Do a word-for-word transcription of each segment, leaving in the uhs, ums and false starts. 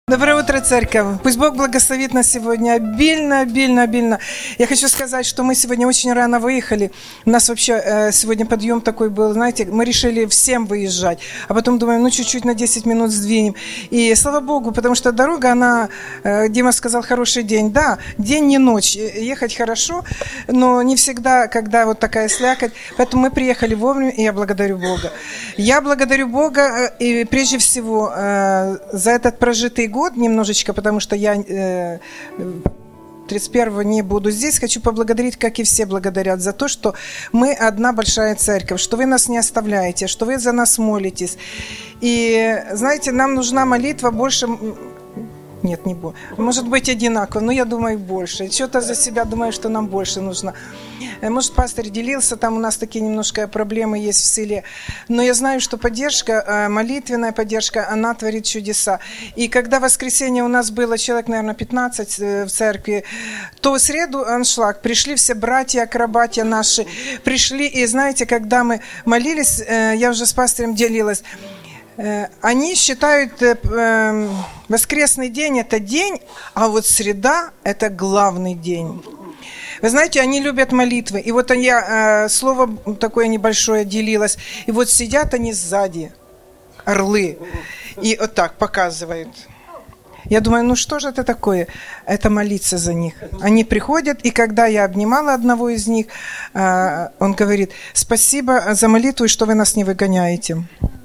Доброе утро, церковь. Пусть Бог благословит нас сегодня обильно, обильно, обильно. Я хочу сказать, что мы сегодня очень рано выехали. У нас вообще э, сегодня подъем такой был, знаете, мы решили всем выезжать, а потом думаем, ну чуть-чуть на десять минут сдвинем. И слава Богу, потому что дорога, она, э, Дима сказал, хороший день. Да, день не ночь, ехать хорошо, но не всегда, когда вот такая слякоть. Поэтому мы приехали вовремя, и я благодарю Бога. Я благодарю Бога, э, и прежде всего э, за этот прожитый год, год немножечко, потому что я э, тридцать первого не буду здесь. Хочу поблагодарить, как и все благодарят, за то, что мы одна большая церковь, что вы нас не оставляете, что вы за нас молитесь. И, знаете, нам нужна молитва больше... Нет, не больше. Может быть, одинаково, но я думаю, больше. Что-то за себя думаю, что нам больше нужно. Может, пастор делился, там у нас такие немножко проблемы есть в селе. Но я знаю, что поддержка, молитвенная поддержка, она творит чудеса. И когда в воскресенье у нас было человек, наверное, пятнадцать в церкви, то в среду аншлаг. Пришли все братья, акробатья наши. Пришли, и знаете, когда мы молились, я уже с пастором делилась, они считают воскресный день – это день, а вот среда – это главный день. Вы знаете, они любят молитвы. И вот я слово такое небольшое делилась. И вот сидят они сзади, орлы, и вот так показывают. Я думаю, ну что же это такое? Это молиться за них. Они приходят, и когда я обнимала одного из них, он говорит, спасибо за молитву, и что вы нас не выгоняете.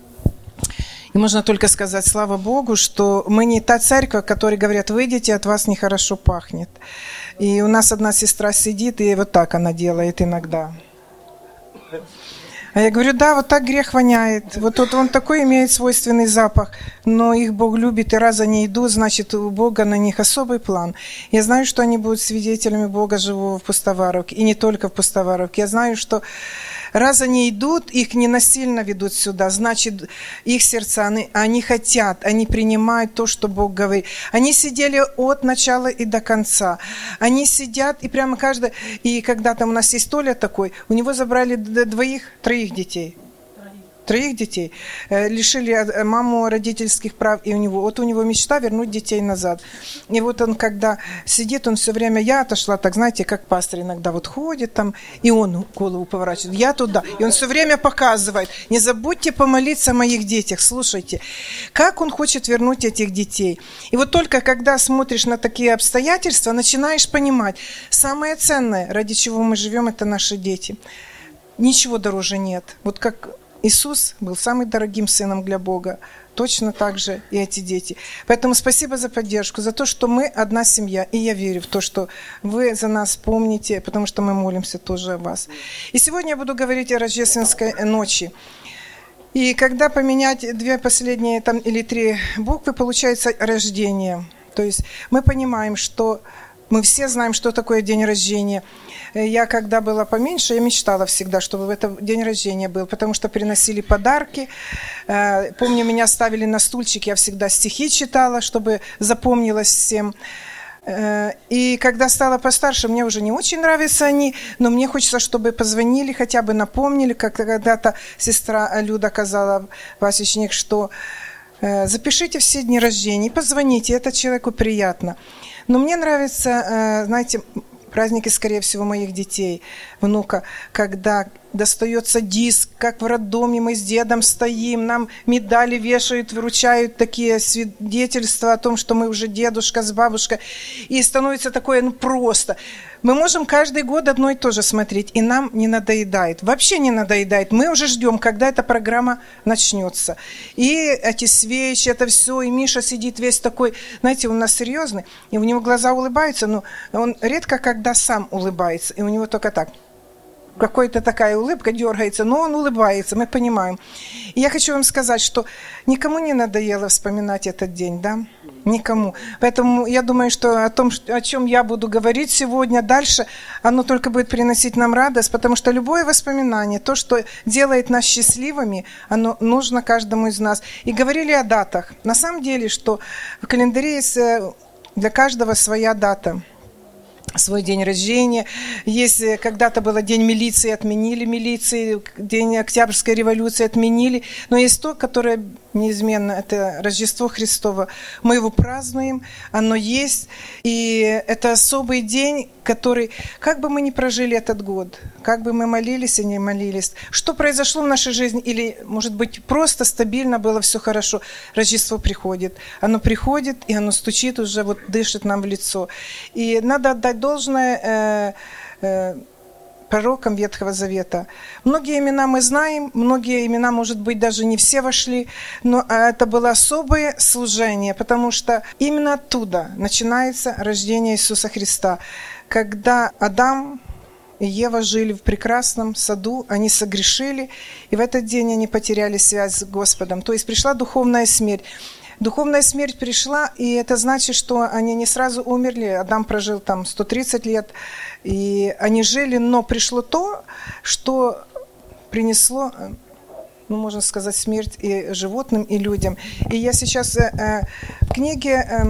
И можно только сказать, слава Богу, что мы не та церковь, которой говорят, выйдите, от вас нехорошо пахнет. И у нас одна сестра сидит, и вот так она делает иногда. А я говорю, да, вот так грех воняет. Вот, вот он такой имеет свойственный запах, но их Бог любит, и раз они идут, значит, у Бога на них особый план. Я знаю, что они будут свидетелями Бога живого в Пустоваровке, и не только в Пустоваровке. Я знаю, что раз они идут, их не насильно ведут сюда, значит, их сердца, они, они хотят, они принимают то, что Бог говорит. Они сидели от начала и до конца. Они сидят, и прямо каждый... И когда там у нас есть Толя такой, у него забрали двоих, троих детей. Троих детей. Лишили маму родительских прав, и у него, вот у него мечта вернуть детей назад. И вот он, когда сидит, он все время, я отошла, так знаете, как пастор иногда вот ходит там, и он голову поворачивает, я туда. И он все время показывает, не забудьте помолиться о моих детях, слушайте, как он хочет вернуть этих детей. И вот только когда смотришь на такие обстоятельства, начинаешь понимать, самое ценное, ради чего мы живем, это наши дети. Ничего дороже нет. Вот как... Иисус был самым дорогим сыном для Бога. Точно так же и эти дети. Поэтому спасибо за поддержку, за то, что мы одна семья. И я верю в то, что вы за нас помните, потому что мы молимся тоже о вас. И сегодня я буду говорить о рождественской ночи. И когда поменять две последние там, или три буквы, получается рождение. То есть мы понимаем, что мы все знаем, что такое день рождения. Я, когда была поменьше, я мечтала всегда, чтобы в этот день рождения был, потому что приносили подарки. Помню, меня ставили на стульчик, я всегда стихи читала, чтобы запомнилось всем. И когда стала постарше, мне уже не очень нравятся они, но мне хочется, чтобы позвонили, хотя бы напомнили, как когда-то сестра Люда сказала, пасечник, что запишите все дни рождения, позвоните, это человеку приятно. Но мне нравится, знаете, праздники, скорее всего, моих детей, внука, когда достается диск, как в роддоме мы с дедом стоим, нам медали вешают, вручают такие свидетельства о том, что мы уже дедушка с бабушкой, и становится такое, ну, просто. Мы можем каждый год одно и то же смотреть, и нам не надоедает, вообще не надоедает. Мы уже ждем, когда эта программа начнется. И эти свечи, это все, и Миша сидит весь такой, знаете, у нас серьезный, и у него глаза улыбаются, но он редко когда сам улыбается, и у него только так. Какая-то такая улыбка дергается, но он улыбается, мы понимаем. И я хочу вам сказать, что никому не надоело вспоминать этот день, да? Никому. Поэтому я думаю, что о том, о чем я буду говорить сегодня, дальше, оно только будет приносить нам радость, потому что любое воспоминание, то, что делает нас счастливыми, оно нужно каждому из нас. И говорили о датах. На самом деле, что в календаре есть для каждого своя дата. Свой день рождения. Если когда-то был день милиции, отменили милиции, день Октябрьской революции отменили. Но есть то, которое неизменно, это Рождество Христово. Мы его празднуем, оно есть, и это особый день, который, как бы мы ни прожили этот год, как бы мы молились и не молились, что произошло в нашей жизни, или, может быть, просто стабильно было все хорошо, Рождество приходит. Оно приходит, и оно стучит уже, вот дышит нам в лицо. И надо отдать должное э, э, пророкам Ветхого Завета. Многие имена мы знаем, многие имена, может быть, даже не все вошли, но это было особое служение, потому что именно оттуда начинается рождение Иисуса Христа. Когда Адам и Ева жили в прекрасном саду, они согрешили, и в этот день они потеряли связь с Господом. То есть пришла духовная смерть. Духовная смерть пришла, и это значит, что они не сразу умерли. Адам прожил там сто тридцать лет, и они жили, но пришло то, что принесло, ну, можно сказать, смерть и животным, и людям. И я сейчас э, в книге, э,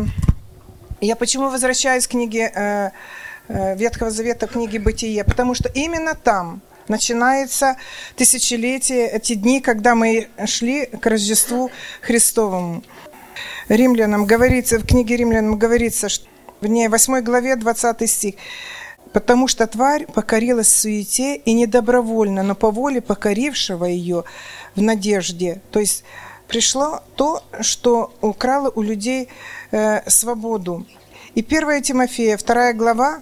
я почему возвращаюсь к книге э, э, Ветхого Завета, книге Бытие, потому что именно там начинается тысячелетие, эти дни, когда мы шли к Рождеству Христовому. Римлянам говорится, в книге Римлянам говорится, что в ней восьмой главе двадцатый стих. «Потому что тварь покорилась в суете и не добровольно, но по воле покорившего ее в надежде». То есть пришло то, что украло у людей э, свободу. И первое Тимофея, вторая глава,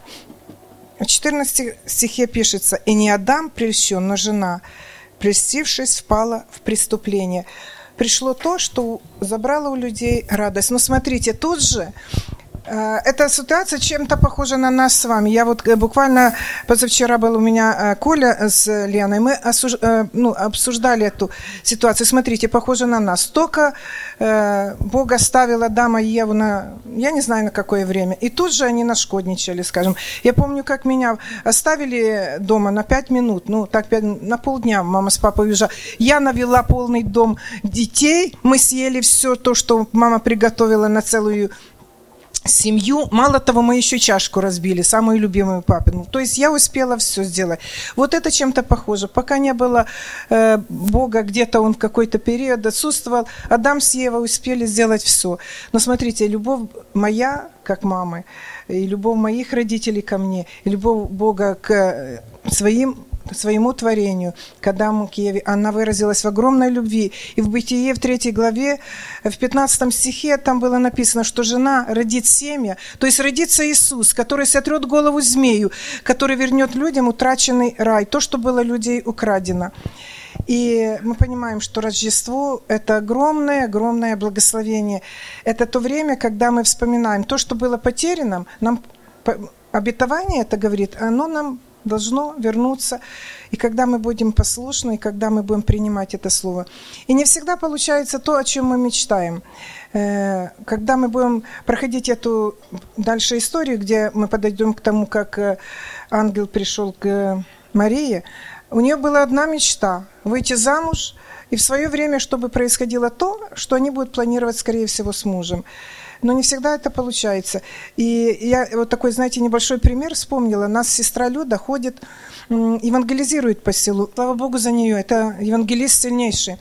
в четырнадцатом стихе пишется: «И не Адам прельщен, но жена, прельстившись, впала в преступление». Пришло то, что забрало у людей радость. Но смотрите, тут же э, эта ситуация чем-то похожа на нас с вами. Я вот э, буквально позавчера был у меня э, Коля с Леной, мы осуж... э, ну, обсуждали эту ситуацию. Смотрите, похоже на нас. Только э, Бог оставил Адама и Еву на, я не знаю на какое время, и тут же они нашкодничали, скажем. Я помню, как меня оставили дома на пять минут, ну так пять, на полдня мама с папой уезжала. Я навела полный дом детей, мы съели все то, что мама приготовила на целую семью. Мало того, мы еще чашку разбили, самую любимую папину. То есть я успела все сделать. Вот это чем-то похоже. Пока не было э, Бога, где-то он в какой-то период отсутствовал, Адам с Евой успели сделать все. Но смотрите, любовь моя, как мамы, и любовь моих родителей ко мне, и любовь Бога к своим своему творению, к Адаму, к Еве, она выразилась в огромной любви. И в Бытие, в третьей главе, в пятнадцатом стихе, там было написано, что жена родит семя, то есть родится Иисус, который сотрет голову змею, который вернет людям утраченный рай, то, что было людей украдено. И мы понимаем, что Рождество – это огромное-огромное благословение. Это то время, когда мы вспоминаем то, что было потеряно, нам обетование это говорит, оно нам должно вернуться, и когда мы будем послушны, и когда мы будем принимать это слово. И не всегда получается то, о чем мы мечтаем. Когда мы будем проходить эту дальше историю, где мы подойдем к тому, как ангел пришел к Марии, у нее была одна мечта – выйти замуж, и в свое время, чтобы происходило то, что они будут планировать, скорее всего, с мужем. Но не всегда это получается. И я вот такой, знаете, небольшой пример вспомнила. Нас сестра Люда ходит, евангелизирует по селу. Слава Богу за нее, это евангелист сильнейший.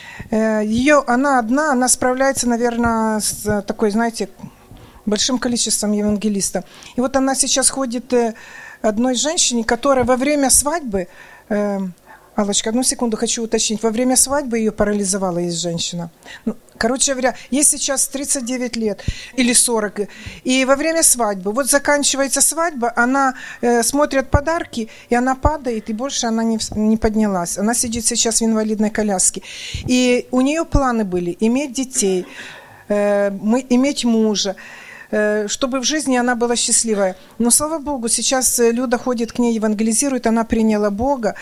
Ее, она одна, она справляется, наверное, с такой, знаете, большим количеством евангелистов. И вот она сейчас ходит одной женщине, которая во время свадьбы... Аллочка, одну секунду хочу уточнить. Во время свадьбы ее парализовала есть женщина. Ну, короче говоря, ей сейчас тридцать девять лет или сорок. И во время свадьбы, вот заканчивается свадьба, она э, смотрит подарки, и она падает, и больше она не, не поднялась. Она сидит сейчас в инвалидной коляске. И у нее планы были иметь детей, э, мы, иметь мужа, чтобы в жизни она была счастливая. Но, слава Богу, сейчас Люда ходит к ней, евангелизирует, она приняла Бога,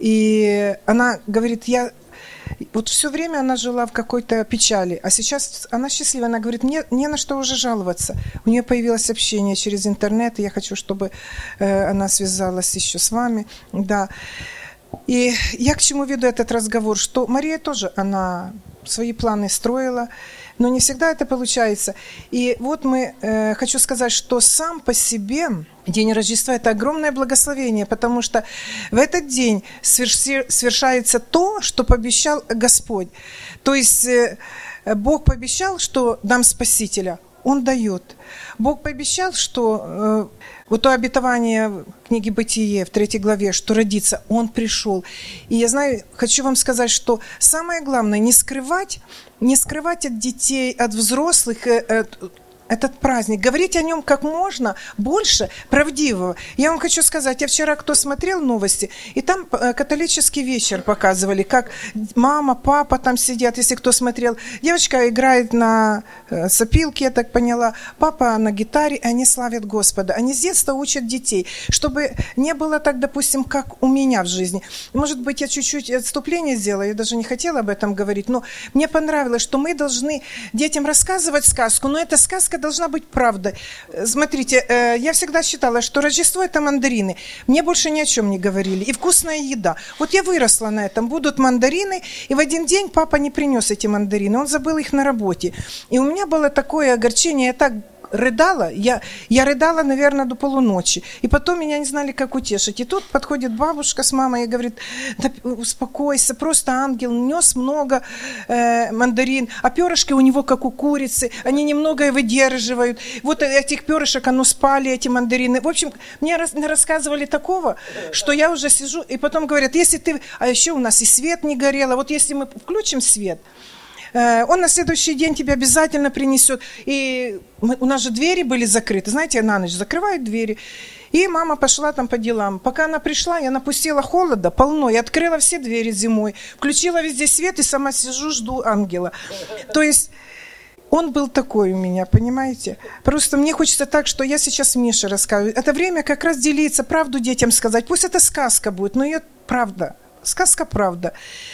и она говорит, я... Вот все время она жила в какой-то печали, а сейчас она счастлива, она говорит, мне не на что уже жаловаться. У нее появилось общение через интернет, и я хочу, чтобы она связалась еще с вами, да. И я к чему веду этот разговор, что Мария тоже, она свои планы строила, но не всегда это получается. И вот мы, э, хочу сказать, что сам по себе день Рождества – это огромное благословение, потому что в этот день сверши, свершается то, что пообещал Господь. То есть э, Бог пообещал, что дам Спасителя. Он дает. Бог пообещал, что э, вот то обетование в книге Бытие, в третьей главе, что родится, Он пришел. И я знаю, хочу вам сказать, что самое главное, не скрывать, не скрывать от детей, от взрослых, э, э, этот праздник, говорить о нем как можно больше правдивого. Я вам хочу сказать, я вчера, кто смотрел новости, и там католический вечер показывали, как мама, папа там сидят, если кто смотрел. Девочка играет на сопилке, я так поняла, папа на гитаре, и они славят Господа. Они с детства учат детей, чтобы не было так, допустим, как у меня в жизни. Может быть, я чуть-чуть отступление сделала, я даже не хотела об этом говорить, но мне понравилось, что мы должны детям рассказывать сказку, но эта сказка должна быть правдой. Смотрите, я всегда считала, что Рождество – это мандарины. Мне больше ни о чем не говорили. И вкусная еда. Вот я выросла на этом. Будут мандарины, и в один день папа не принес эти мандарины. Он забыл их на работе. И у меня было такое огорчение. Я так рыдала, я, я рыдала, наверное, до полуночи. И потом меня не знали, как утешить. И тут подходит бабушка с мамой и говорит: да, успокойся, просто ангел нес много э, мандарин, а перышки у него, как у курицы, они немного выдерживают. Вот этих перышек, оно спали, эти мандарины. В общем, мне рас, рассказывали такого, что я уже сижу, и потом говорят, если ты... А еще у нас и свет не горел, вот если мы включим свет, он на следующий день тебя обязательно принесет. И мы, у нас же двери были закрыты. Знаете, на ночь закрывают двери. И мама пошла там по делам. Пока она пришла, я напустила холода полно. Я открыла все двери зимой, включила везде свет и сама сижу, жду ангела. То есть он был такой у меня, понимаете? Просто мне хочется так, что я сейчас Мише рассказываю. Это время как раз делиться, правду детям сказать. Пусть это сказка будет, но ее правда. Сказка правда.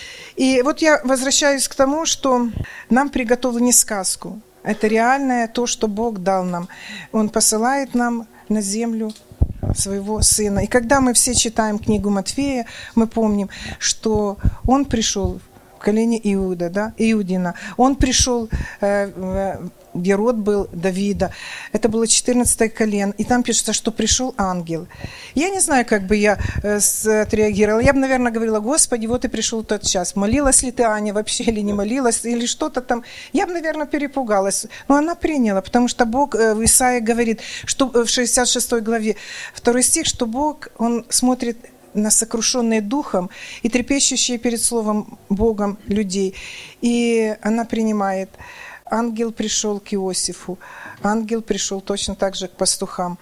И вот я возвращаюсь к тому, что нам приготовили не сказку. Это реальное то, что Бог дал нам. Он посылает нам на землю своего Сына. И когда мы все читаем книгу Матфея, мы помним, что Он пришел в колене Иуда, да, Иудина. Он пришел, э, Герод был Давида. Это было четырнадцатое колен. И там пишется, что пришел ангел. Я не знаю, как бы я э, отреагировала. Я бы, наверное, говорила: Господи, вот и пришел тот час. Молилась ли ты, Аня, вообще, или не молилась, или что-то там. Я бы, наверное, перепугалась. Но она приняла, потому что Бог э, в Исаии говорит, что в шестьдесят шестой главе, второй стих, что Бог, Он смотрит на сокрушенные духом и трепещущие перед Словом Богом людей. И она принимает. Ангел пришел к Иосифу, ангел пришел точно так же к пастухам.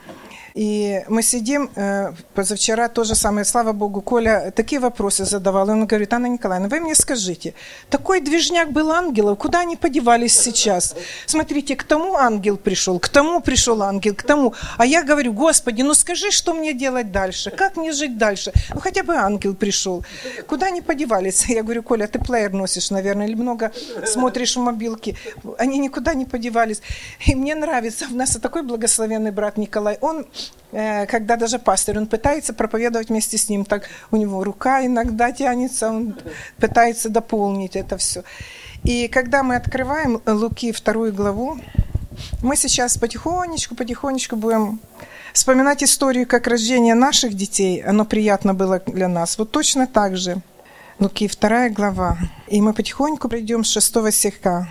И мы сидим, э, позавчера то же самое, слава Богу, Коля такие вопросы задавал. И он говорит: Анна Николаевна, вы мне скажите, такой движняк был ангелов, куда они подевались сейчас? Смотрите, к тому ангел пришел, к тому пришел ангел, к тому. А я говорю: Господи, ну скажи, что мне делать дальше, как мне жить дальше? Ну хотя бы ангел пришел. Куда они подевались? Я говорю: Коля, ты плеер носишь, наверное, или много смотришь в мобилке. Они никуда не подевались. И мне нравится, у нас такой благословенный брат Николай, он... Когда даже пастырь, он пытается проповедовать вместе с ним, так у него рука иногда тянется, он пытается дополнить это все. И когда мы открываем Луки вторую главу, мы сейчас потихонечку, потихонечку будем вспоминать историю, как рождение наших детей, оно приятно было для нас. Вот точно так же. Луки вторая глава. И мы потихоньку пройдем с шестого стиха.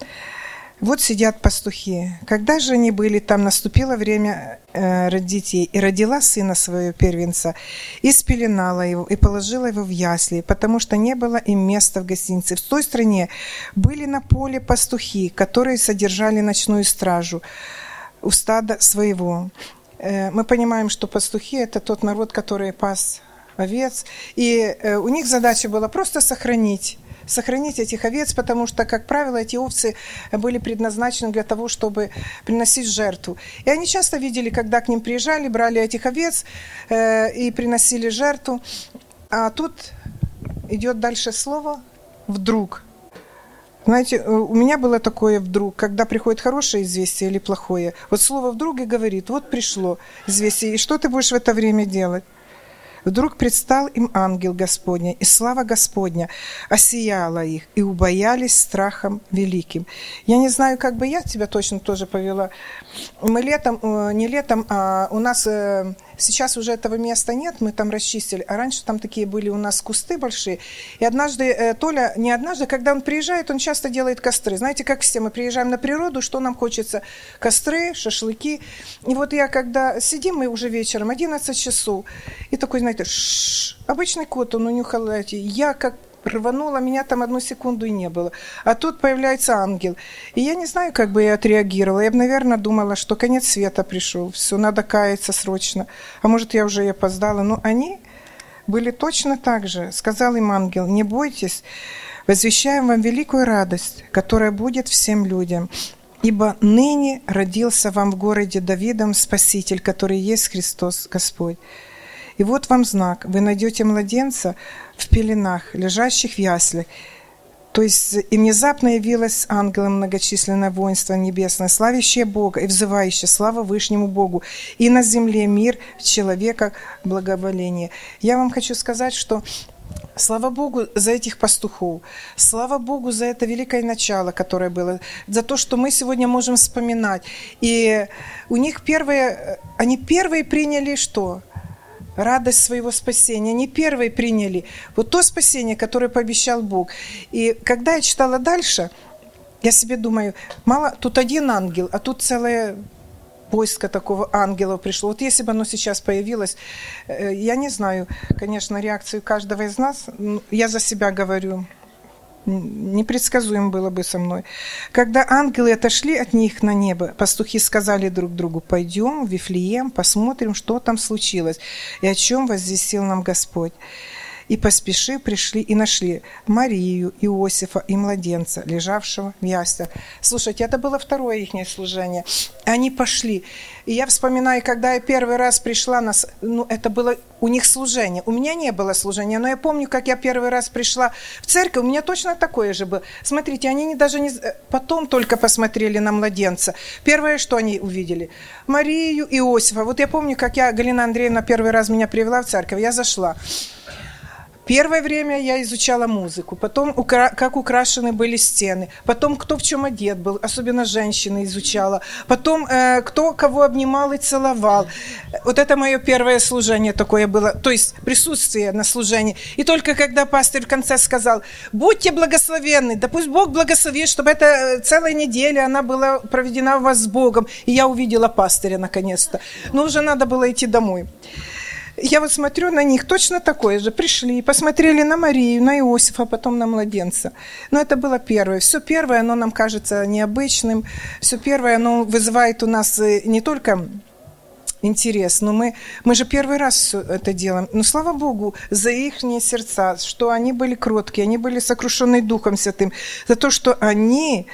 Вот сидят пастухи. Когда же они были там, наступило время э, родить ей, и родила сына своего первенца, и спеленала его, и положила его в ясли, потому что не было им места в гостинице. В той стране были на поле пастухи, которые содержали ночную стражу у стада своего. Э, мы понимаем, что пастухи – это тот народ, который пас овец, и э, у них задача была просто сохранить сохранить этих овец, потому что, как правило, эти овцы были предназначены для того, чтобы приносить жертву. И они часто видели, когда к ним приезжали, брали этих овец э, и приносили жертву. А тут идет дальше слово «вдруг». Знаете, у меня было такое вдруг, когда приходит хорошее известие или плохое. Вот слово «вдруг» и говорит: вот пришло известие, и что ты будешь в это время делать? Вдруг предстал им ангел Господня, и слава Господня осияла их, и убоялись страхом великим. Я не знаю, как бы я тебя точно тоже повела. Мы летом, не летом, а у нас сейчас уже этого места нет, мы там расчистили, а раньше там такие были у нас кусты большие. И однажды Толя, не однажды, когда он приезжает, он часто делает костры. Знаете, как все, мы приезжаем на природу, что нам хочется? Костры, шашлыки. И вот я, когда сидим, мы уже вечером, одиннадцать часов, и такой, знаете, ш-ш, обычный кот, он унюхал эти. Я как рванула, меня там одну секунду и не было. А тут появляется ангел. И я не знаю, как бы я отреагировала. Я бы, наверное, думала, что конец света пришел. Все, надо каяться срочно. А может, я уже и опоздала. Но они были точно так же. Сказал им ангел: не бойтесь, возвещаем вам великую радость, которая будет всем людям. Ибо ныне родился вам в городе Давидом Спаситель, который есть Христос Господь. И вот вам знак. Вы найдете младенца в пеленах, лежащих в яслях. То есть и внезапно явилось ангелом многочисленное воинство небесное, славящее Бога и взывающее слава Вышнему Богу. И на земле мир, в человека благоволение. Я вам хочу сказать, что слава Богу за этих пастухов, слава Богу за это великое начало, которое было, за то, что мы сегодня можем вспоминать. И у них первые, они первые приняли что? Радость своего спасения. Они первые приняли вот то спасение, которое пообещал Бог. И когда я читала дальше, я себе думаю, мало, тут один ангел, а тут целое войско такого ангелов пришло. Вот если бы оно сейчас появилось, я не знаю, конечно, реакцию каждого из нас, я за себя говорю, непредсказуемо было бы со мной. Когда ангелы отошли от них на небо, пастухи сказали друг другу: пойдем в Вифлеем, посмотрим, что там случилось и о чем возвестил нам Господь. И поспеши пришли и нашли Марию, Иосифа и младенца, лежавшего в яслях. Слушайте, это было второе их служение. Они пошли. И я вспоминаю, когда я первый раз пришла, на, ну, это было у них служение. У меня не было служения, но я помню, как я первый раз пришла в церковь, у меня точно такое же было. Смотрите, они не, даже не... Потом только посмотрели на младенца. Первое, что они увидели? Марию, Иосифа. Вот я помню, как я, Галина Андреевна первый раз меня привела в церковь, я зашла. Первое время я изучала музыку, потом как украшены были стены, потом кто в чем одет был, особенно женщины изучала, потом э, кто кого обнимал и целовал. Вот это мое первое служение такое было, то есть присутствие на служении. И только когда пастырь в конце сказал: будьте благословенны, да пусть Бог благословит, чтобы эта целая неделя она была проведена у вас с Богом. И я увидела пастыря наконец-то. Но уже надо было идти домой. Я вот смотрю на них, точно такое же. Пришли, посмотрели на Марию, на Иосифа, потом на младенца. Но это было первое. Все первое, оно нам кажется необычным. Все первое, оно вызывает у нас не только интерес, но мы, мы же первый раз все это делаем. Но слава Богу за их сердца, что они были кроткие, они были сокрушены Духом Святым, за то, что они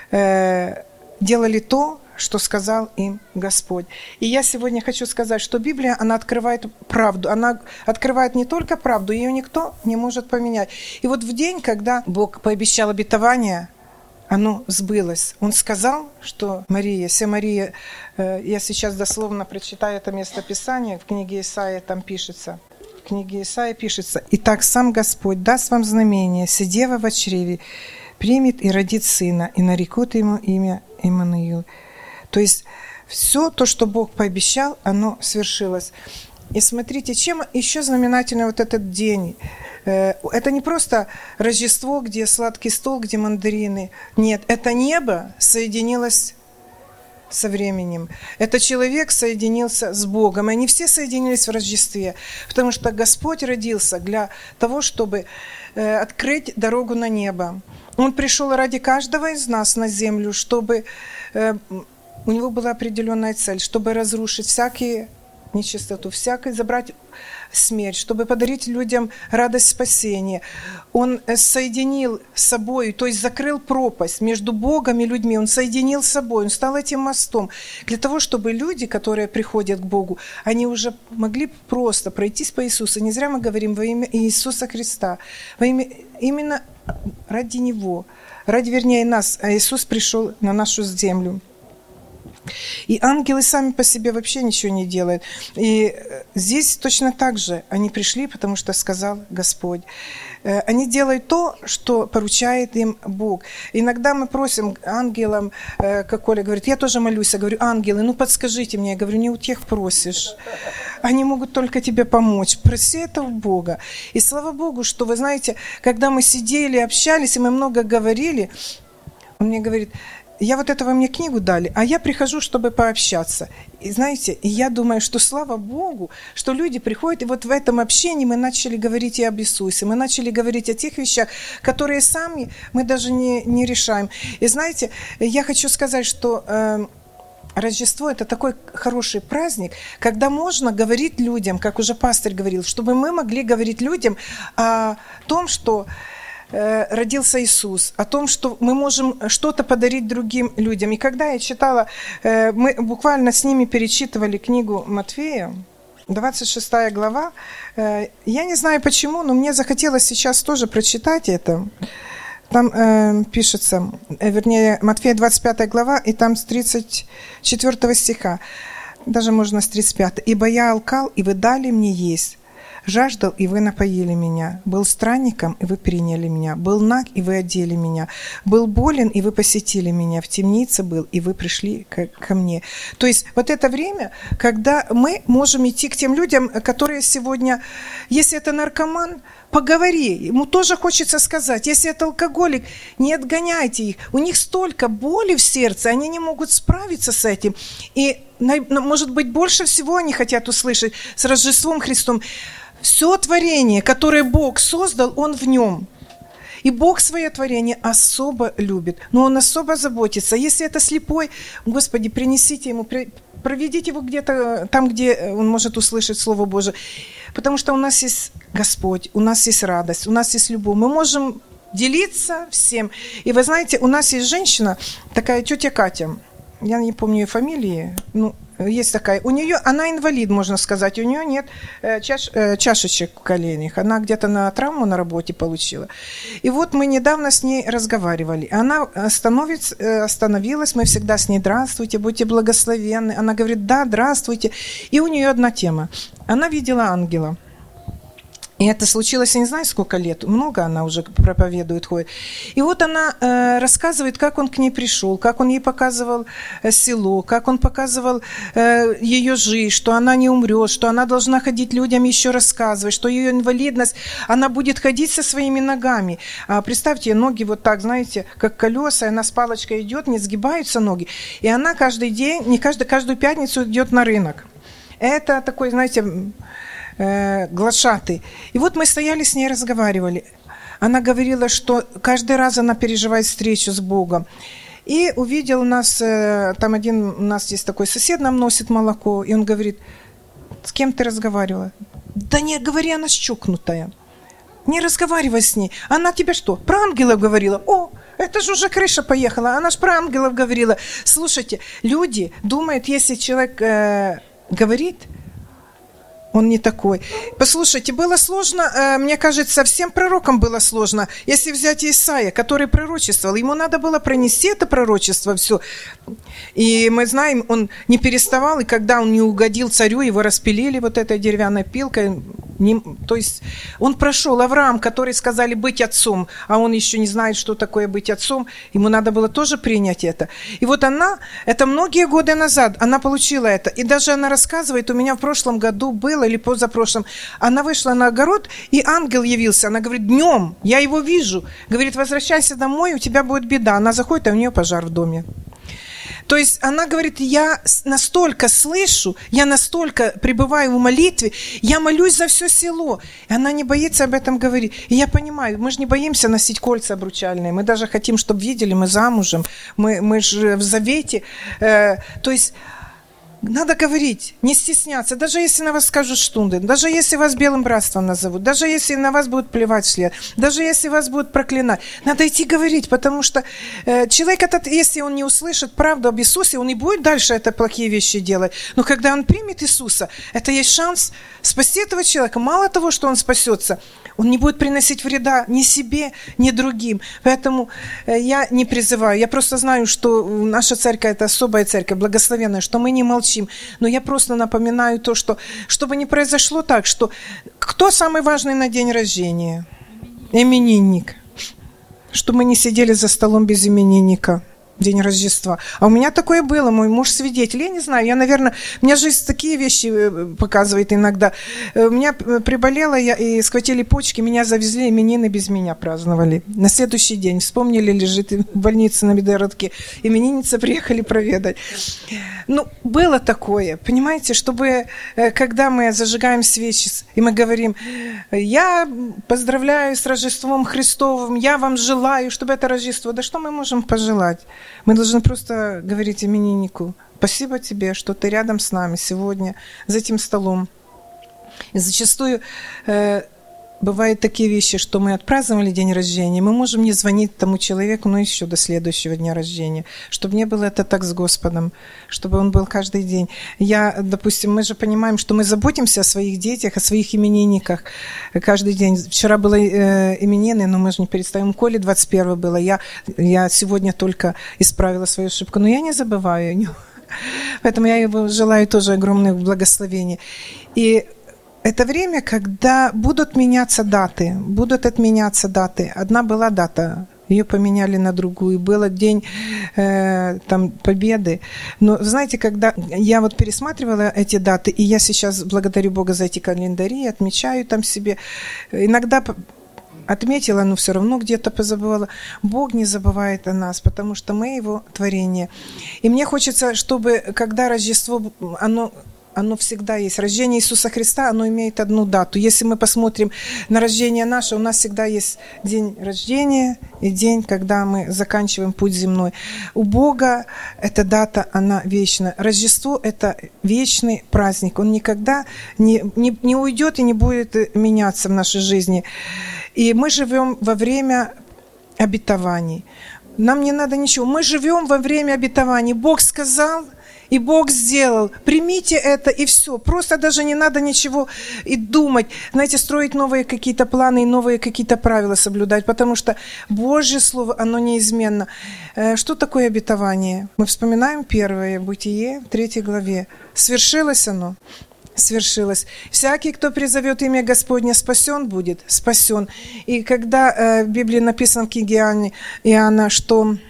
э, делали то, что сказал им Господь. И я сегодня хочу сказать, что Библия, она открывает правду. Она открывает не только правду, ее никто не может поменять. И вот в день, когда Бог пообещал обетование, оно сбылось. Он сказал, что Мария, се Мария, я сейчас дословно прочитаю это местописание, в книге Исаии там пишется, в книге Исаии пишется: «Итак, сам Господь даст вам знамение, сидева во чреве, примет и родит сына, и нарекут ему имя Иммануил». То есть все то, что Бог пообещал, оно свершилось. И смотрите, чем еще знаменательный вот этот день. Это не просто Рождество, где сладкий стол, где мандарины. Нет, это небо соединилось со временем. Это человек соединился с Богом. И они все соединились в Рождестве. Потому что Господь родился для того, чтобы открыть дорогу на небо. Он пришел ради каждого из нас на землю, чтобы... У него была определенная цель, чтобы разрушить всякие нечистоту, всякое, забрать смерть, чтобы подарить людям радость спасения. Он соединил с собой, то есть закрыл пропасть между Богом и людьми. Он соединил с собой, он стал этим мостом. Для того, чтобы люди, которые приходят к Богу, они уже могли просто пройтись по Иисусу. Не зря мы говорим во имя Иисуса Христа. Во имя, именно ради Него, ради, вернее, нас. А Иисус пришел на нашу землю. И ангелы сами по себе вообще ничего не делают. И здесь точно так же они пришли, потому что сказал Господь. Они делают то, что поручает им Бог. Иногда мы просим ангелам, как Оля говорит, я тоже молюсь, я говорю, ангелы, ну подскажите мне, я говорю, не у тех просишь. Они могут только тебе помочь. Проси это у Бога. И слава Богу, что вы знаете, когда мы сидели, общались, и мы много говорили, он мне говорит, я вот это, вы мне книгу дали, а я прихожу, чтобы пообщаться. И знаете, и я думаю, что слава Богу, что люди приходят, и вот в этом общении мы начали говорить и об Иисусе, мы начали говорить о тех вещах, которые сами мы даже не, не решаем. И знаете, я хочу сказать, что э, Рождество – это такой хороший праздник, когда можно говорить людям, как уже пастырь говорил, чтобы мы могли говорить людям о том, что родился Иисус, о том, что мы можем что-то подарить другим людям. И когда я читала, мы буквально с ними перечитывали книгу Матфея, двадцать шестая глава, я не знаю почему, но мне захотелось сейчас тоже прочитать это. Там э, пишется, вернее, Матфея двадцать пятая глава, и там с тридцать четвёртого стиха, даже можно с тридцать пятого. «Ибо я алкал, и вы дали мне есть. Жаждал, и вы напоили меня. Был странником, и вы приняли меня. Был наг, и вы одели меня. Был болен, и вы посетили меня. В темнице был, и вы пришли ко, ко мне». То есть вот это время, когда мы можем идти к тем людям, которые сегодня, если это наркоман, поговори, ему тоже хочется сказать. Если это алкоголик, не отгоняйте их. У них столько боли в сердце, они не могут справиться с этим. И, может быть, больше всего они хотят услышать с Рождеством Христом. Все творение, которое Бог создал, Он в нем. И Бог свое творение особо любит, но Он особо заботится. Если это слепой, Господи, принесите ему, проведите его где-то там, где он может услышать Слово Божие. Потому что у нас есть Господь, у нас есть радость, у нас есть любовь. Мы можем делиться всем. И вы знаете, у нас есть женщина, такая тетя Катя, я не помню ее фамилии, ну, есть такая, у нее, она инвалид, можно сказать, у нее нет чаш, чашечек в коленях, она где-то на травму на работе получила. И вот мы недавно с ней разговаривали, она становится, остановилась, мы всегда с ней, здравствуйте, будьте благословенны, она говорит, да, здравствуйте, и у нее одна тема, она видела ангела. И это случилось, я не знаю, сколько лет, много она уже проповедует, ходит. И вот она э, рассказывает, как он к ней пришел, как он ей показывал э, село, как он показывал э, ее жизнь, что она не умрет, что она должна ходить людям еще рассказывать, что ее инвалидность, она будет ходить со своими ногами. А представьте, ноги вот так, знаете, как колеса, и она с палочкой идет, не сгибаются ноги. И она каждый день, не каждый, каждую пятницу идет на рынок. Это такой, знаете... глашатый. И вот мы стояли с ней, разговаривали. Она говорила, что каждый раз она переживает встречу с Богом. И увидел нас, там один, у нас здесь такой сосед нам носит молоко, и он говорит, с кем ты разговаривала? Да не, говори, она щукнутая. Не разговаривай с ней. Она тебе что, про ангелов говорила? О, это же уже крыша поехала, она же про ангелов говорила. Слушайте, люди думают, если человек э, говорит, он не такой. Послушайте, было сложно, мне кажется, всем пророкам было сложно. Если взять Исаия, который пророчествовал, ему надо было пронести это пророчество все. И мы знаем, он не переставал, и когда он не угодил царю, его распилили вот этой деревянной пилкой. Не, то есть он прошел. Авраам, который сказали быть отцом, а он еще не знает, что такое быть отцом, ему надо было тоже принять это. И вот она, это многие годы назад, она получила это. И даже она рассказывает, у меня в прошлом году было, или позапрошлом, она вышла на огород, и ангел явился. Она говорит, днем, я его вижу. Говорит, возвращайся домой, у тебя будет беда. Она заходит, а у нее пожар в доме. То есть она говорит, я настолько слышу, я настолько пребываю в молитве, я молюсь за все село. И она не боится об этом говорить. И я понимаю, мы же не боимся носить кольца обручальные. Мы даже хотим, чтобы видели, мы замужем, мы, мы же в завете. Э, то есть Надо говорить, не стесняться, даже если на вас скажут штунды, даже если вас белым братством назовут, даже если на вас будут плевать вслед, даже если вас будут проклинать. Надо идти говорить, потому что э, человек этот, если он не услышит правду об Иисусе, он и будет дальше это плохие вещи делать. Но когда он примет Иисуса, это есть шанс спасти этого человека. Мало того, что он спасется, он не будет приносить вреда ни себе, ни другим. Поэтому э, я не призываю, я просто знаю, что наша церковь – это особая церковь, благословенная, что мы не молчим. Но я просто напоминаю то, что чтобы не произошло так, что кто самый важный на день рождения? Именинник. Чтобы мы не сидели за столом без именинника. День Рождества. А у меня такое было, мой муж свидетель. Я не знаю, я, наверное, мне жизнь такие вещи показывает иногда. У меня приболела, я, и схватили почки, меня завезли, именины без меня праздновали. На следующий день вспомнили, лежит в больнице на Медгородке. Именинница приехали проведать. Ну, было такое, понимаете, чтобы, когда мы зажигаем свечи, и мы говорим, я поздравляю с Рождеством Христовым, я вам желаю, чтобы это Рождество. Да что мы можем пожелать? Мы должны просто говорить имениннику: спасибо тебе, что ты рядом с нами сегодня за этим столом. И зачастую э, бывают такие вещи, что мы отпраздновали день рождения, мы можем не звонить тому человеку, но еще до следующего дня рождения, чтобы не было это так с Господом, чтобы он был каждый день. Я, допустим, мы же понимаем, что мы заботимся о своих детях, о своих именинниках каждый день. Вчера было э, именины, но мы же не перестаем. Коле двадцать первое было. Я, я сегодня только исправила свою ошибку, но я не забываю о нем. Поэтому я его желаю тоже огромных благословений. И это время, когда будут меняться даты, будут отменяться даты. Одна была дата, ее поменяли на другую. Был день э, там, Победы. Но знаете, когда я вот пересматривала эти даты, и я сейчас благодарю Бога за эти календари, отмечаю там себе, иногда отметила, но все равно где-то позабывала. Бог не забывает о нас, потому что мы Его творение. И мне хочется, чтобы, когда Рождество, оно... Оно всегда есть. Рождение Иисуса Христа, оно имеет одну дату. Если мы посмотрим на рождение наше, у нас всегда есть день рождения и день, когда мы заканчиваем путь земной. У Бога эта дата, она вечна. Рождество – это вечный праздник. Он никогда не, не, не уйдет и не будет меняться в нашей жизни. И мы живем во время обетований. Нам не надо ничего. Мы живем во время обетований. Бог сказал, и Бог сделал. Примите это, и все. Просто даже не надо ничего и думать. Знаете, строить новые какие-то планы и новые какие-то правила соблюдать, потому что Божье Слово, оно неизменно. Что такое обетование? Мы вспоминаем первое Бытие, в третьей главе. Свершилось оно? Свершилось. Всякий, кто призовет имя Господне, спасен будет, спасен. И когда в Библии написано в книге Иоанна, Иоанна, что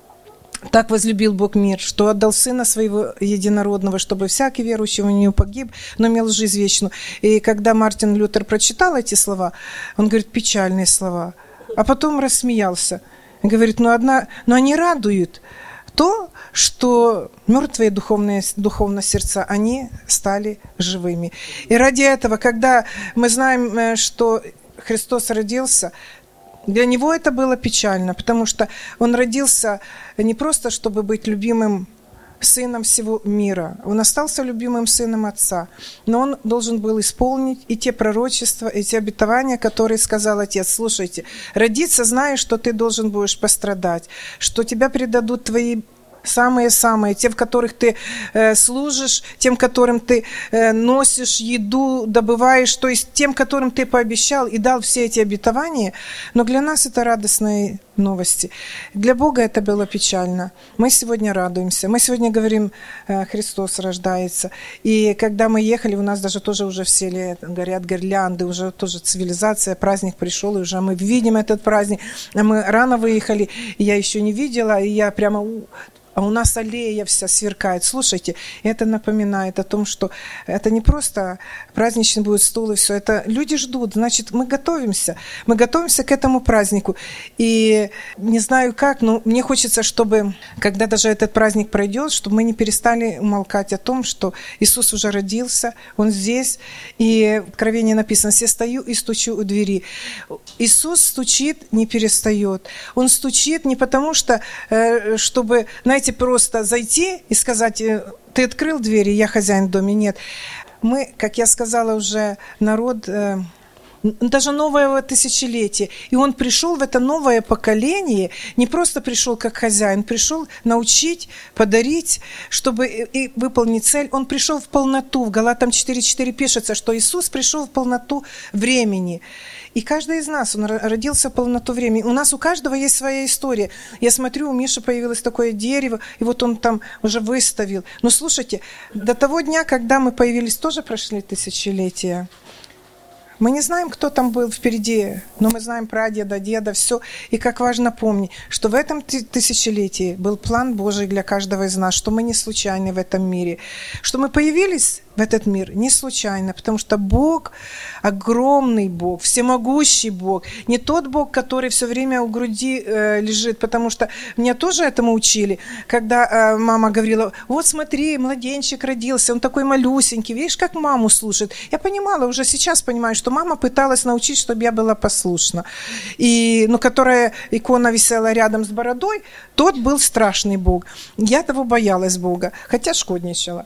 так возлюбил Бог мир, что отдал Сына Своего Единородного, чтобы всякий верующий в Него погиб, но имел жизнь вечную. И когда Мартин Лютер прочитал эти слова, он говорит, печальные слова, а потом рассмеялся. Говорит, ну, одна, но они радуют то, что мертвые духовные, духовно сердца, они стали живыми. И ради этого, когда мы знаем, что Христос родился, для Него это было печально, потому что Он родился не просто, чтобы быть любимым сыном всего мира. Он остался любимым сыном Отца, но Он должен был исполнить и те пророчества, и те обетования, которые сказал Отец. Слушайте, родиться, зная, что ты должен будешь пострадать, что тебя предадут твои самые-самые, те, в которых ты э, служишь, тем, которым ты э, носишь еду, добываешь, то есть тем, которым ты пообещал и дал все эти обетования. Но для нас это радостные новости. Для Бога это было печально. Мы сегодня радуемся. Мы сегодня говорим, э, Христос рождается. И когда мы ехали, у нас даже тоже уже в селе горят гирлянды, уже тоже цивилизация, праздник пришел, и уже мы видим этот праздник. А мы рано выехали, и я еще не видела, и я прямо... А у нас аллея вся сверкает. Слушайте, это напоминает о том, что это не просто праздничный будет стол и все. Это люди ждут, значит, мы готовимся. Мы готовимся к этому празднику. И не знаю как, но мне хочется, чтобы, когда даже этот праздник пройдет, чтобы мы не перестали умолкать о том, что Иисус уже родился, Он здесь. И в Откровении написано, «Се стою и стучу у двери». Иисус стучит, не перестает. Он стучит не потому, что, чтобы, знаете, знаете, просто зайти и сказать, ты открыл двери, я хозяин в доме. Нет. Мы, как я сказала уже, народ... даже новое тысячелетие. И он пришел в это новое поколение, не просто пришел как хозяин, пришел научить, подарить, чтобы и выполнить цель. Он пришел в полноту. В Галатам четыре четыре пишется, что Иисус пришел в полноту времени. И каждый из нас, он родился в полноту времени. У нас у каждого есть своя история. Я смотрю, у Миши появилось такое дерево, и вот он там уже выставил. Но слушайте, до того дня, когда мы появились, тоже прошли тысячелетия. Мы не знаем, кто там был впереди, но мы знаем прадеда, деда, все. И как важно помнить, что в этом тысячелетии был план Божий для каждого из нас, что мы не случайны в этом мире, что мы появились в этот мир не случайно, потому что Бог, огромный Бог, всемогущий Бог, не тот Бог, который все время у груди э, лежит, потому что меня тоже этому учили, когда э, мама говорила, вот смотри, младенчик родился, он такой малюсенький, видишь, как маму слушает. Я понимала, уже сейчас понимаю, что мама пыталась научить, чтобы я была послушна. И, ну, которая икона висела рядом с бородой, тот был страшный Бог. Я того боялась Бога, хотя шкодничала.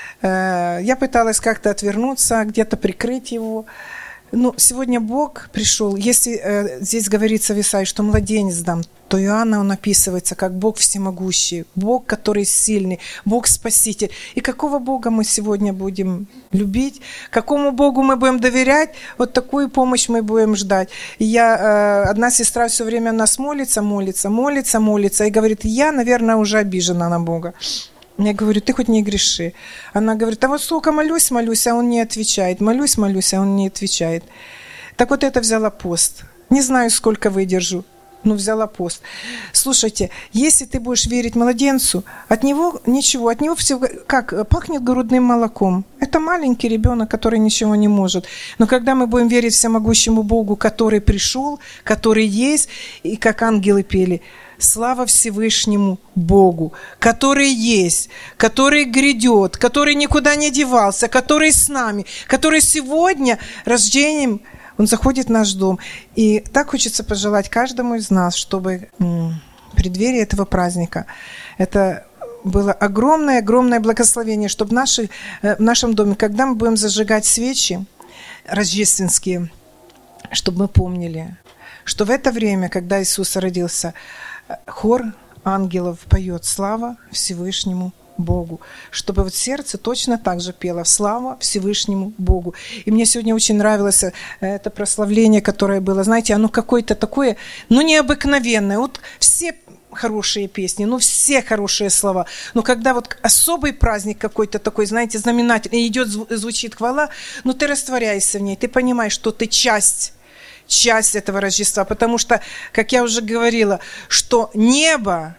Я пыталась как-то отвернуться, где-то прикрыть его. Но сегодня Бог пришел. Если э, здесь говорится в Исаии, что младенец дам, то Иоанна он описывается как Бог всемогущий, Бог, который сильный, Бог спаситель. И какого Бога мы сегодня будем любить, какому Богу мы будем доверять, вот такую помощь мы будем ждать. И я, э, одна сестра все время у нас молится, молится, молится, молится, и говорит, я, наверное, уже обижена на Бога. Я говорю, ты хоть не греши. Она говорит, а вот сколько молюсь, молюсь, а он не отвечает. Молюсь, молюсь, а он не отвечает. Так вот это взяла пост. Не знаю, сколько выдержу, но взяла пост. Слушайте, если ты будешь верить младенцу, от него ничего, от него все как пахнет грудным молоком. Это маленький ребенок, который ничего не может. Но когда мы будем верить всемогущему Богу, который пришел, который есть, и как ангелы пели, слава Всевышнему Богу, который есть, который грядет, который никуда не девался, который с нами, который сегодня рождением, он заходит в наш дом. И так хочется пожелать каждому из нас, чтобы в преддверии этого праздника это было огромное-огромное благословение, чтобы в, нашей, в нашем доме, когда мы будем зажигать свечи рождественские, чтобы мы помнили, что в это время, когда Иисус родился, хор ангелов поет «Слава Всевышнему Богу», чтобы вот сердце точно так же пело «Слава Всевышнему Богу». И мне сегодня очень нравилось это прославление, которое было, знаете, оно какое-то такое, ну, необыкновенное. Вот все хорошие песни, ну, все хорошие слова. Но когда вот особый праздник какой-то такой, знаете, знаменательный, идет, звучит хвала, ну, ты растворяешься в ней, ты понимаешь, что ты часть часть этого Рождества, потому что, как я уже говорила, что небо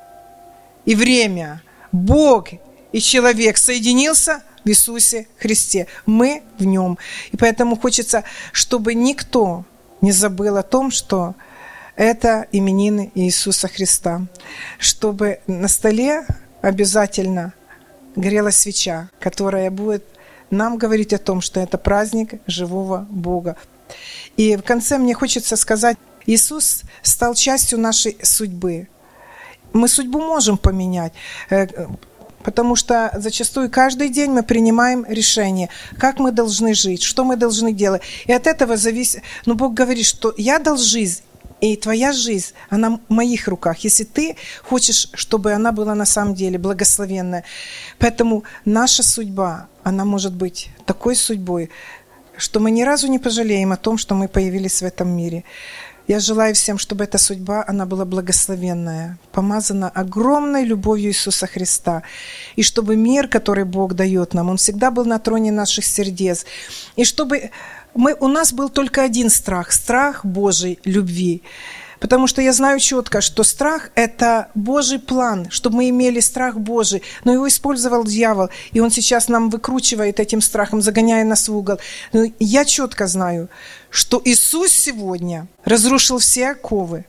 и время, Бог и человек соединился в Иисусе Христе. Мы в Нем. И поэтому хочется, чтобы никто не забыл о том, что это именины Иисуса Христа. Чтобы на столе обязательно горела свеча, которая будет нам говорить о том, что это праздник живого Бога. И в конце мне хочется сказать, Иисус стал частью нашей судьбы. Мы судьбу можем поменять, потому что зачастую каждый день мы принимаем решение, как мы должны жить, что мы должны делать. И от этого зависит, но Бог говорит, что я дал жизнь, и твоя жизнь, она в моих руках, если ты хочешь, чтобы она была на самом деле благословенная. Поэтому наша судьба, она может быть такой судьбой, что мы ни разу не пожалеем о том, что мы появились в этом мире. Я желаю всем, чтобы эта судьба, она была благословенная, помазана огромной любовью Иисуса Христа. И чтобы мир, который Бог дает нам, он всегда был на троне наших сердец. И чтобы мы, у нас был только один страх, страх Божьей любви. Потому что я знаю четко, что страх – это Божий план, чтобы мы имели страх Божий. Но его использовал дьявол, и он сейчас нам выкручивает этим страхом, загоняя нас в угол. Но я четко знаю, что Иисус сегодня разрушил все оковы,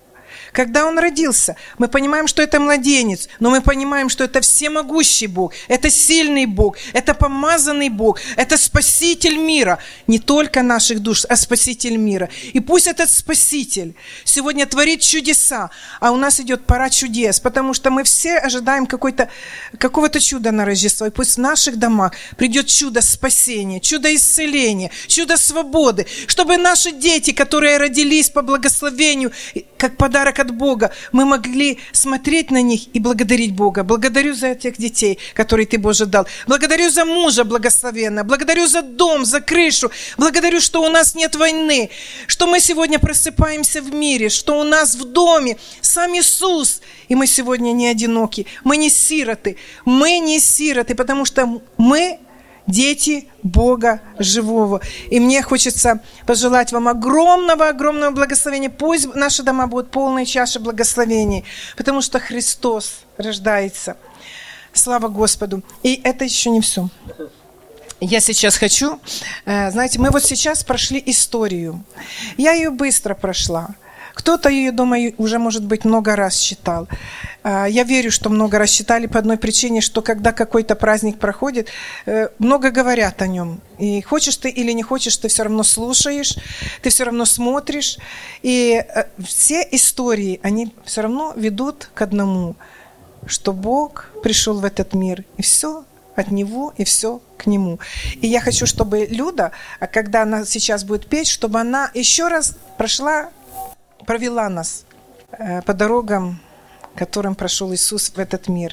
Когда он родился, мы понимаем, что это младенец, но мы понимаем, что это всемогущий Бог, это сильный Бог, это помазанный Бог, это Спаситель мира, не только наших душ, а Спаситель мира. И пусть этот Спаситель сегодня творит чудеса, а у нас идет пора чудес, потому что мы все ожидаем какой-то, какого-то чуда на Рождество. И пусть в наших домах придет чудо спасения, чудо исцеления, чудо свободы, чтобы наши дети, которые родились по благословению, как подарок от Бога, мы могли смотреть на них и благодарить Бога. Благодарю за этих детей, которые Ты, Боже, дал. Благодарю за мужа благословенно. Благодарю за дом, за крышу. Благодарю, что у нас нет войны, что мы сегодня просыпаемся в мире, что у нас в доме сам Иисус. И мы сегодня не одиноки. Мы не сироты. Мы не сироты, потому что мы дети Бога живого. И мне хочется пожелать вам огромного-огромного благословения. Пусть наши дома будут полные чаши благословений, потому что Христос рождается. Слава Господу. И это еще не все. Я сейчас хочу... Знаете, мы вот сейчас прошли историю. Я ее быстро прошла. Кто-то ее дома уже, может быть, много раз читал. Я верю, что много раз читали по одной причине, что когда какой-то праздник проходит, много говорят о нем. И хочешь ты или не хочешь, ты все равно слушаешь, ты все равно смотришь. И все истории, они все равно ведут к одному, что Бог пришел в этот мир, и все от Него, и все к Нему. И я хочу, чтобы Люда, когда она сейчас будет петь, чтобы она еще раз прошла, провела нас по дорогам, которым прошел Иисус в этот мир.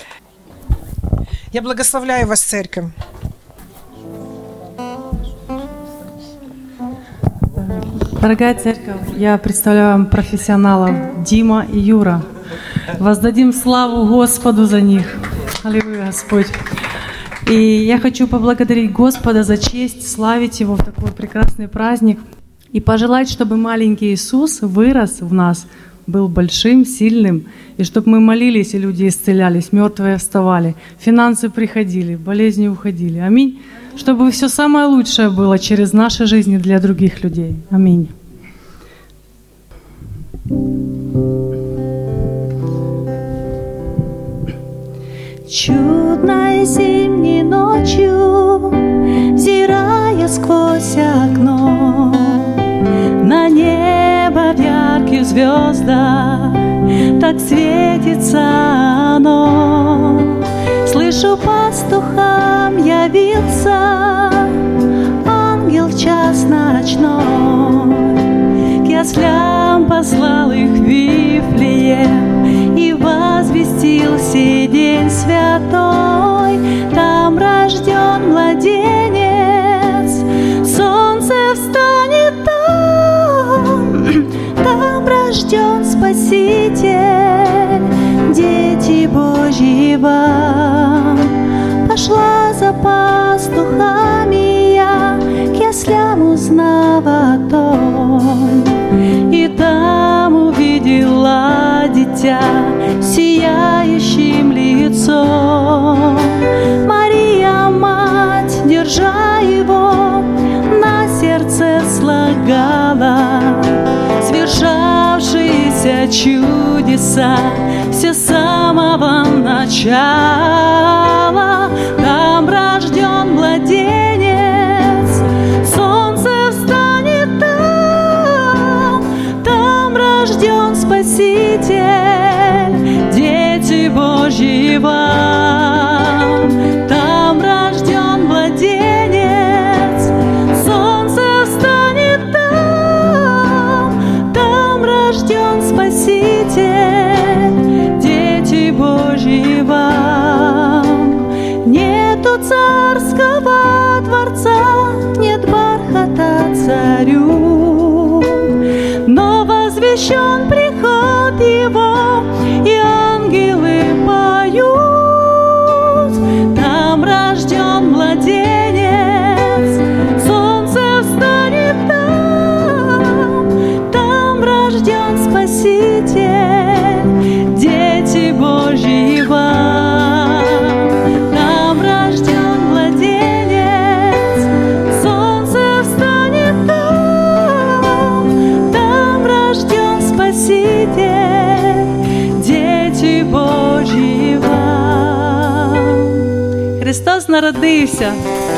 Я благословляю вас, церковь. Дорогая церковь, я представляю вам профессионалов Дима и Юра. Воздадим славу Господу за них. Аллилуйя, Господь. И я хочу поблагодарить Господа за честь славить Его в такой прекрасный праздник и пожелать, чтобы маленький Иисус вырос в нас, был большим, сильным, и чтобы мы молились, и люди исцелялись, мертвые вставали, финансы приходили, болезни уходили. Аминь. Чтобы все самое лучшее было через наши жизни для других людей. Аминь. Чудной зимней ночью, взирая сквозь окно на небо в ярких звездах, так светится оно. Слышу, пастухам явился ангел в час ночной, к яслям послал их в Вифлеем и возвестил сей день святой. Там рожден младенец, солнце встанет там, там рожден Спаситель, дети Божьи вам. Пошла за пастухами я, к яслям узнала том, и там увидела дитя сияющим лицом. Мария, мать, держа его, на сердце слагала свершавшиеся чудеса все с самого начала. Там рожден младенец, солнце встанет там, там рожден Спаситель, дети Божьи вам. Там рожден младенец, солнце встанет там, там рожден Спаситель, дети Божьи вам. Христос народився.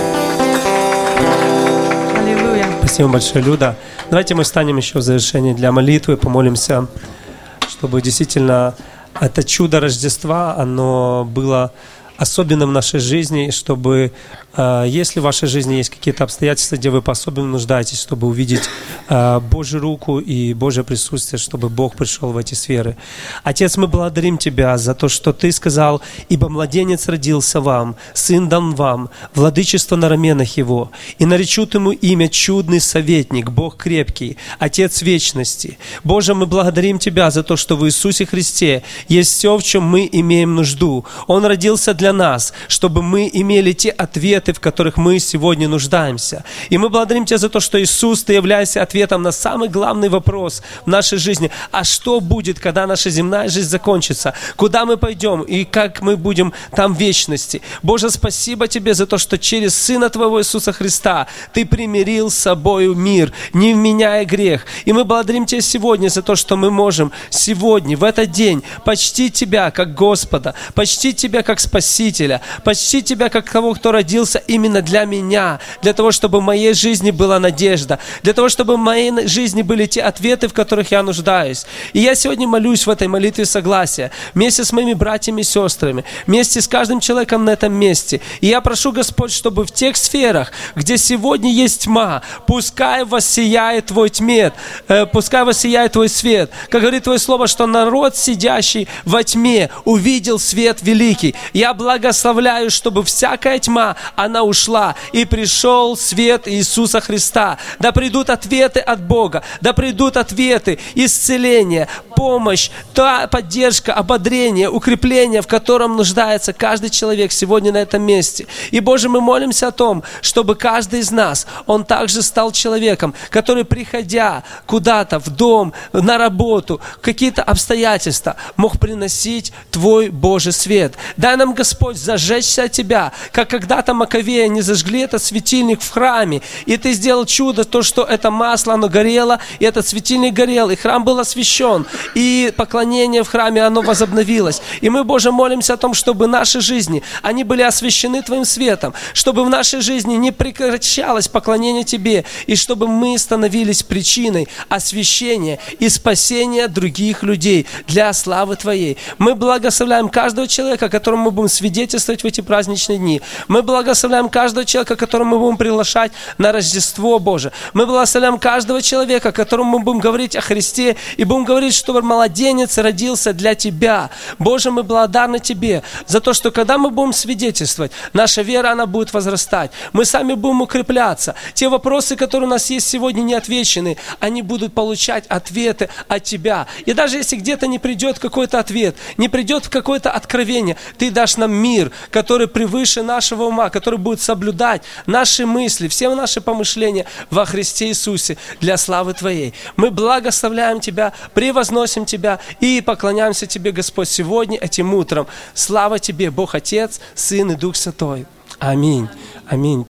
Аллилуйя. Спасибо большое, Люда. Давайте мы встанем еще в завершение для молитвы, помолимся, чтобы действительно это чудо Рождества, оно было особенным в нашей жизни, чтобы, э, если в вашей жизни есть какие-то обстоятельства, где вы по-особенному нуждаетесь, чтобы увидеть э, Божью руку и Божье присутствие, чтобы Бог пришел в эти сферы. Отец, мы благодарим Тебя за то, что Ты сказал: «Ибо младенец родился вам, сын дан вам, владычество на раменах его, и наречут ему имя чудный советник, Бог крепкий, Отец вечности». Боже, мы благодарим Тебя за то, что в Иисусе Христе есть все, в чем мы имеем нужду. Он родился для для нас, чтобы мы имели те ответы, в которых мы сегодня нуждаемся. И мы благодарим Тебя за то, что Иисус, Ты являешься ответом на самый главный вопрос в нашей жизни. А что будет, когда наша земная жизнь закончится? Куда мы пойдем и как мы будем там в вечности? Боже, спасибо Тебе за то, что через Сына Твоего Иисуса Христа Ты примирил с собою мир, не вменяя грех. И мы благодарим Тебя сегодня за то, что мы можем сегодня, в этот день, почтить Тебя как Господа, почтить Тебя как Спасителя, почтить Тебя как того, кто родился именно для меня, для того, чтобы в моей жизни была надежда, для того, чтобы в моей жизни были те ответы, в которых я нуждаюсь. И я сегодня молюсь в этой молитве согласия, вместе с моими братьями и сестрами, вместе с каждым человеком на этом месте. И я прошу, Господь, чтобы в тех сферах, где сегодня есть тьма, пускай воссияет Твой тьмет, э, пускай воссияет Твой свет. Как говорит Твое Слово, что народ, сидящий во тьме, увидел свет великий. Я благословляю, чтобы всякая тьма, она ушла, и пришел свет Иисуса Христа. Да придут ответы от Бога, да придут ответы, исцеление, помощь, та поддержка, ободрение, укрепление, в котором нуждается каждый человек сегодня на этом месте. И, Боже, мы молимся о том, чтобы каждый из нас, он также стал человеком, который, приходя куда-то, в дом, на работу, какие-то обстоятельства, мог приносить Твой Божий свет. Дай нам, Господь, зажечься от Тебя, как когда-то Маковеи не зажгли этот светильник в храме, и Ты сделал чудо, то, что это масло, оно горело, и этот светильник горел, и храм был освящен, и поклонение в храме, оно возобновилось. И мы, Боже, молимся о том, чтобы наши жизни, они были освящены Твоим светом, чтобы в нашей жизни не прекращалось поклонение Тебе, и чтобы мы становились причиной освящения и спасения других людей для славы Твоей. Мы благословляем каждого человека, которому мы будем свидетельствовать в эти праздничные дни. Мы благословляем каждого человека, которого мы будем приглашать на Рождество Божие. Мы благословляем каждого человека, которому мы будем говорить о Христе и будем говорить, что младенец родился для Тебя. Боже, мы благодарны Тебе за то, что когда мы будем свидетельствовать, наша вера, она будет возрастать. Мы сами будем укрепляться. Те вопросы, которые у нас есть сегодня не отвечены, они будут получать ответы от Тебя. И даже если где-то не придет какой-то ответ, не придет какое-то откровение, Ты дашь нам мир, который превыше нашего ума, который будет соблюдать наши мысли, все наши помышления во Христе Иисусе для славы Твоей. Мы благословляем Тебя, превозносим Тебя и поклоняемся Тебе, Господь, сегодня, этим утром. Слава Тебе, Бог Отец, Сын и Дух Святой. Аминь. Аминь.